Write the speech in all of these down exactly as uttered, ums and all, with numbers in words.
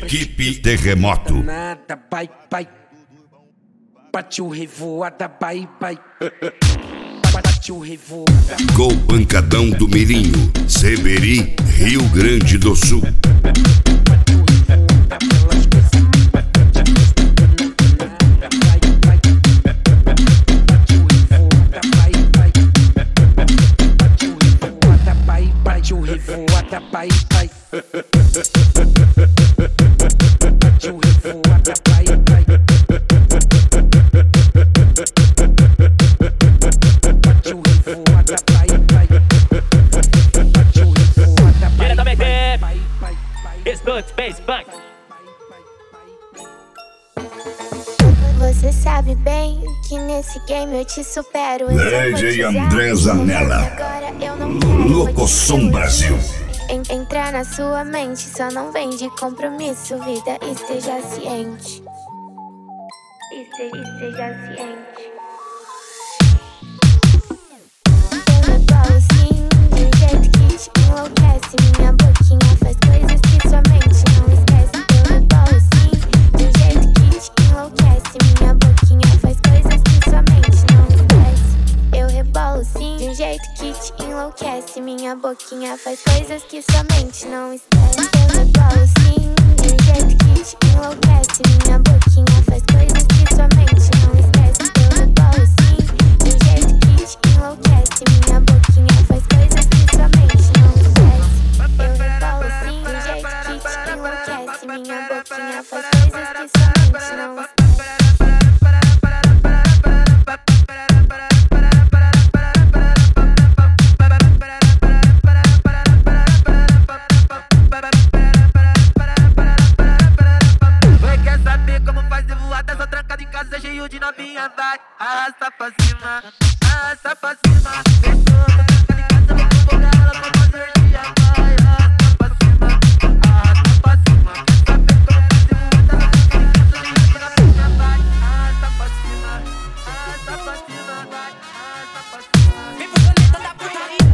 Equipe Terremoto. Nada, pai, pai. Bate o revoada, pai, pai. Bate o revoada. Gol Pancadão do Mirinho, Seberi, Rio Grande do Sul. Bate o revoada, pai, pai. Bate o revoada, pai, pai. Bate o revoada, pai, pai. Bate o revoada, pai, Diretamente, pai, pai, pai. Stunt Space Punk. Você sabe bem que nesse game eu te supero. Eu D J André Zanella. Agora eu não quero Locosom Brasil. En entrar na sua mente, só não vem de compromisso. Vida, esteja ciente. Este esteja ciente. Eu rebolo sim, de um jeito que te enlouquece. Minha boquinha faz coisas que sua mente não esquece. Eu rebolo sim, de um jeito que te enlouquece. Minha boquinha faz coisas que sua mente não esquece. Eu rebolo sim, de um jeito que te enlouquece. Minha boquinha faz coisas que sua mente não esquece. Eu rebolo sim, de um jeito que te enlouquece. Minha boquinha faz coisas que sua mente não esquece. Eu rebolo sim, de um jeito que te enlouquece. Minha boquinha faz coisas que sua mente não esquece. Eu rebolo sim, de um jeito que te enlouquece. Minha boquinha faz coisas que sua mente não esquece. Cheio de novinha, vai, arrasta pra cima, arrasta pra cima. Pessoa, tá em casa, vou focar ela pra fazer dia, vai, arrasta pra cima, arrasta pra cima. Saber como fazer um outra, cheio de novinha, vai, arrasta pra cima, arrasta pra cima, vai, arrasta pra cima. Vem pro planeta da putaria.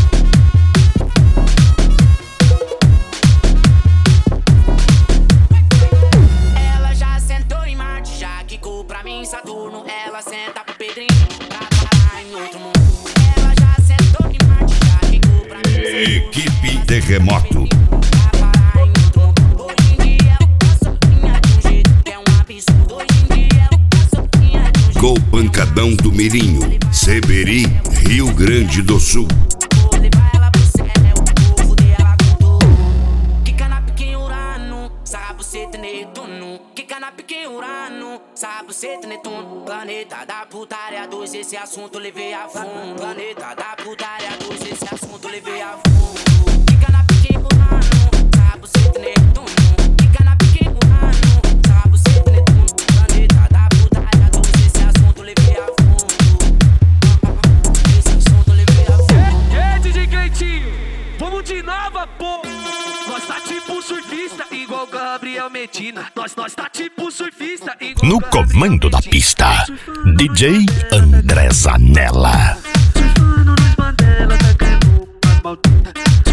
Ela já sentou em Marte, já quicou pra mim Saturno, ela senta pro Pedrinho pra parar em outro mundo. Ela já sentou em Marte, já quicou pra mim. Equipe Terremoto. Pra parar em outro mundo. Hoje em dia ela tá sozinha de um jeito que é um absurdo. Hoje em dia ela tá sozinha de um jeito. Gol Pancadão do Mirinho, Seberi, Rio Grande do Sul. Vou levar ela pro céu, vou fuder ela com tudo. Quica na pique Urano, sabe você ter Netuno. Quica na pique Urano, sabe você ter Netuno. Planeta da putaria dois, esse assunto levei a fundo. Planeta da putaria dois, esse assunto levei a fundo. Quica na pique Urano, sabe você ter Netuno. Quica na pique Urano, sabe você ter Netuno. Planeta da putaria dois, esse assunto levei a fundo. Esse assunto levei a fundo. Ei, D J Cleitinho, vamos de nova, pô. Nós tá tipo surfista, igual Gabriel Medina. Nós, nós tá tipo surfista, igual No comando da pista, D J André Zanella. Surfando nos Mandela, tá caindo as malditas.